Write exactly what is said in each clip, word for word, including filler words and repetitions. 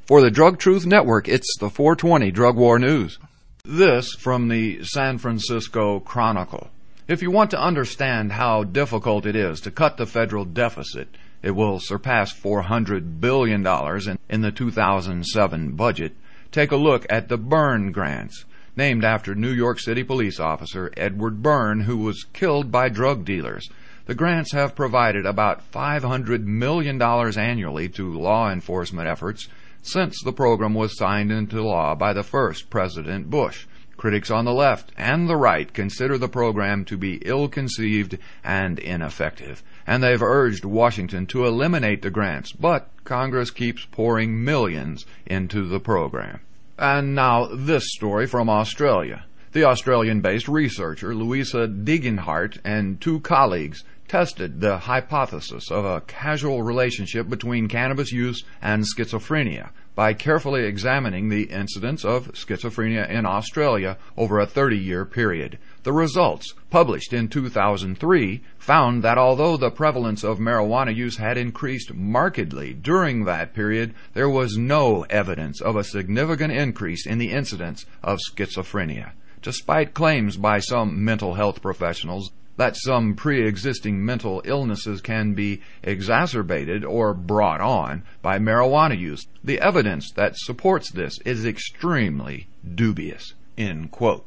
For the Drug Truth Network, it's the four twenty Drug War News. This from the San Francisco Chronicle. If you want to understand how difficult it is to cut the federal deficit, it will surpass four hundred billion dollars in, in the two thousand seven budget, take a look at the Byrne grants, named after New York City police officer Edward Byrne, who was killed by drug dealers. The grants have provided about five hundred million dollars annually to law enforcement efforts since the program was signed into law by the first President Bush. Critics on the left and the right consider the program to be ill-conceived and ineffective, and they've urged Washington to eliminate the grants, but Congress keeps pouring millions into the program. And now this story from Australia. The Australian-based researcher Louisa Degenhardt and two colleagues tested the hypothesis of a causal relationship between cannabis use and schizophrenia by carefully examining the incidence of schizophrenia in Australia over a thirty-year period. The results, published in two thousand three, found that although the prevalence of marijuana use had increased markedly during that period, there was no evidence of a significant increase in the incidence of schizophrenia, despite claims by some mental health professionals that some pre-existing mental illnesses can be exacerbated or brought on by marijuana use. The evidence that supports this is extremely dubious. End quote.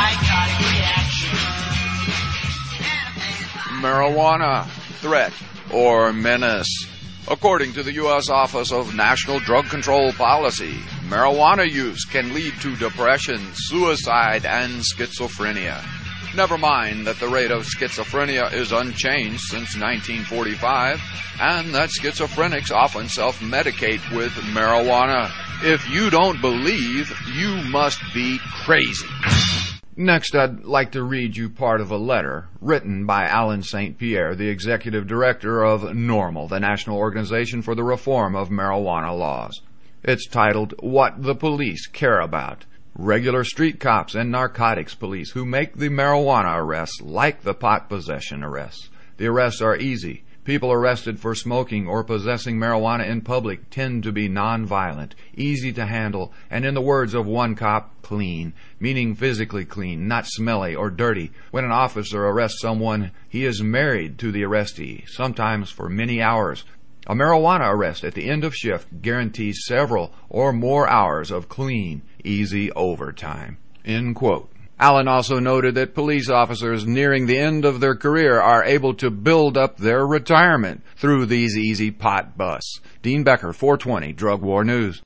Marijuana threat or menace. According to the U S Office of National Drug Control Policy, marijuana use can lead to depression, suicide, and schizophrenia. Never mind that the rate of schizophrenia is unchanged since nineteen forty-five, and that schizophrenics often self-medicate with marijuana. If you don't believe, you must be crazy. Next, I'd like to read you part of a letter written by Alan Saint Pierre, the executive director of NORML, the National Organization for the Reform of Marijuana Laws. It's titled, What the Police Care About. Regular street cops and narcotics police who make the marijuana arrests like the pot possession arrests. The arrests are easy. People arrested for smoking or possessing marijuana in public tend to be nonviolent, easy to handle, and in the words of one cop, clean, meaning physically clean, not smelly or dirty. When an officer arrests someone, he is married to the arrestee, sometimes for many hours. A marijuana arrest at the end of shift guarantees several or more hours of clean, easy overtime. End quote. Allen also noted that police officers nearing the end of their career are able to build up their retirement through these easy pot busts. Dean Becker, four twenty, Drug War News.